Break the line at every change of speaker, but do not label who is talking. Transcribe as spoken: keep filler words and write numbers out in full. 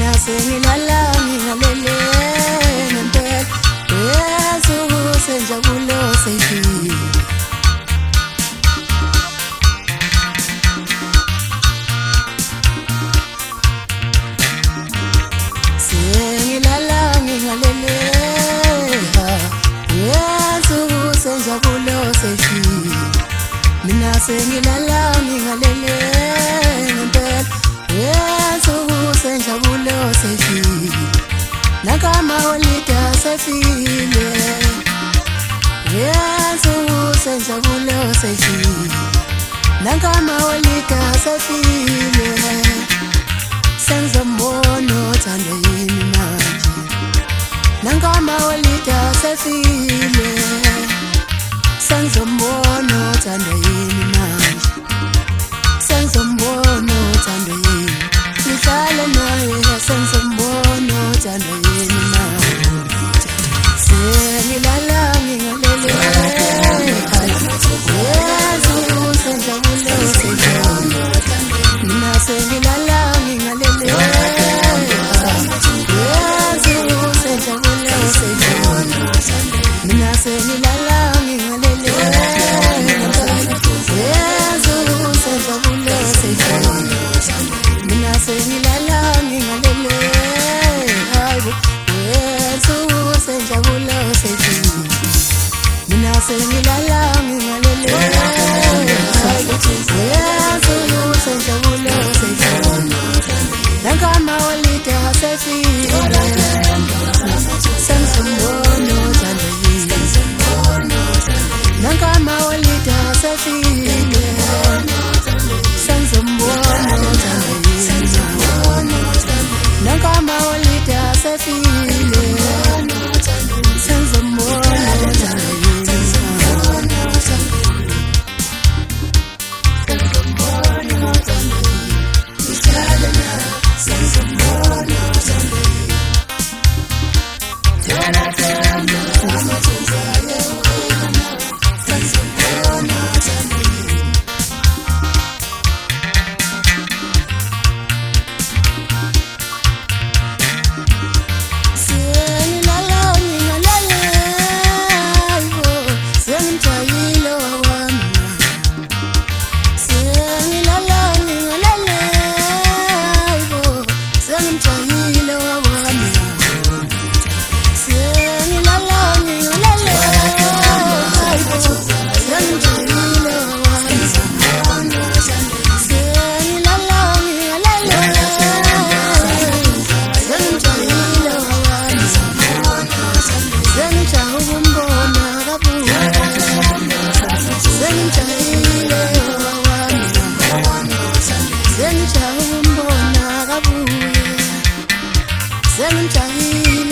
mina sengilala ngingalele ngempela uyazuku senjabulo seyifile sengilala ngingalele uyazuku senjabulo seyifile mina sengilala ngingalele ngempela uyazuku senjabulo seyifile nakama olida sefile uyazuku senjabulo seyifile nakama olida sefile senza mbono thando yini manje nakama olida sefile senza mbono thando yini manje senza mbono thando yini nihlale naye senza mbono thando yini manje sengilala ngingalele uyazuku senjabulo seyifile mina sengilala ngingalele uyazuku senjabulo seyifile mina sengilala ngingalele uyazuku senjabulo seyifile mina sengilala ngingalele hayibo uyazuku senjabulo seyifile mina sengilala ngingalele hayibo uyazuku senjabulo seyifile nakama olida sefile senza mbono thando yini nakama olida sefile senza mbono thando yini nakama olida sefile senza mbono thando yini Sengijahile